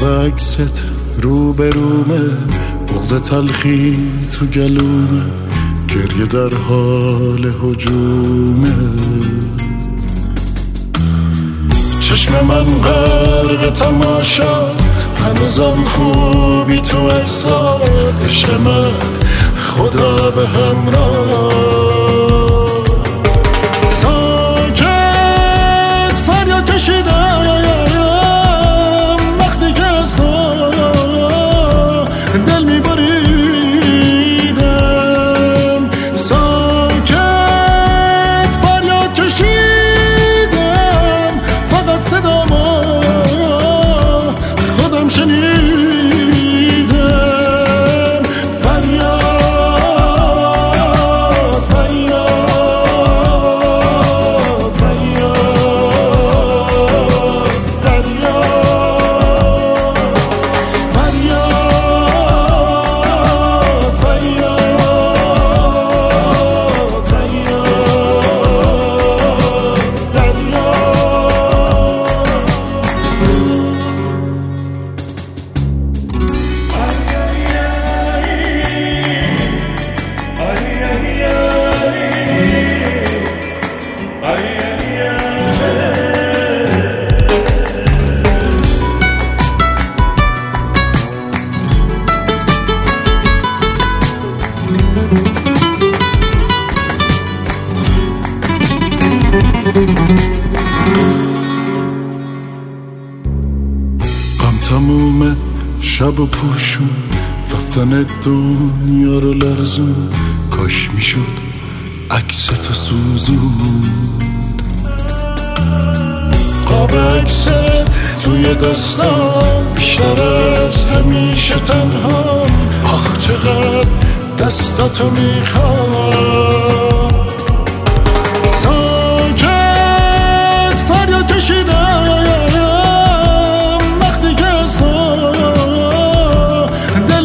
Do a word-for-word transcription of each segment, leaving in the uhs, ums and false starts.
قاب عکست رو به رومه، بغض تلخی تو گلومه، گریه در حال هجومه. چشم من غرق تماشا، هنوزم خوبی تو احساد. عشق من خدا به همراه، ساکت فریاد کشیدم وقتی که از تو دل میبریدم. ساکت فریاد کشیدم، فقط صدامو خودم شنیدم. فریاد فریاد فریاد فریاد فریاد فریاد غم تمومه شب و پوشون، رفتن دنیا رو لرزون. کاش میشد عکس تو سوزوند، قاب عکست توی دستم، بیشتر از همیشه تنها. آخ چقدر دستاتو میخوام. ساکت فریاد کشیدم وقتی که از تو دل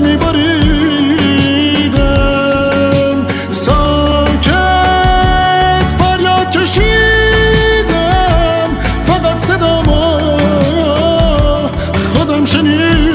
میبریدم. ساکت فریاد کشیدم، فقط صدامو خودم شنیدم.